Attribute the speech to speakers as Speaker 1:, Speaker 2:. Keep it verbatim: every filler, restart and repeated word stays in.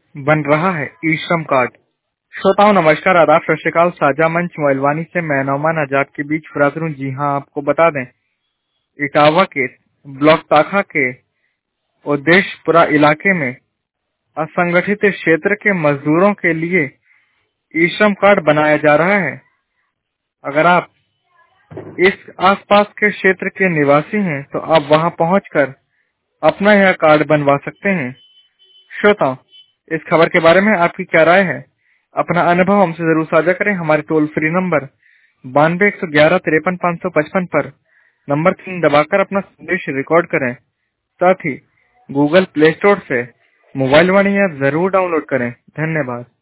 Speaker 1: बन रहा है ई श्रम कार्ड। श्रोताओं नमस्कार, आदाब, सत श्री अकाल। साझा मंच मोइलवानी से मैं नौमान आजाद के बीच फराज हूं। जी हां, आपको बता दें, इटावा के ब्लॉक ताखा के उद्देश्यपुरा इलाके में असंगठित क्षेत्र के मजदूरों के लिए ई श्रम कार्ड बनाया जा रहा है। अगर आप इस आसपास के क्षेत्र के निवासी हैं तो आप वहां पहुंचकर अपना यह कार्ड बनवा सकते हैं। श्रोताओं, इस खबर के बारे में आपकी क्या राय है? अपना अनुभव हमसे जरूर साझा करें। हमारे टोल फ्री नंबर बानवे एक सौ ग्यारह तिरपन पाँच सौ पचपन पर नंबर तीन दबाकर अपना संदेश रिकॉर्ड करें। साथ ही गूगल प्ले स्टोर से मोबाइल वाणी ऐप जरूर डाउनलोड करें। धन्यवाद।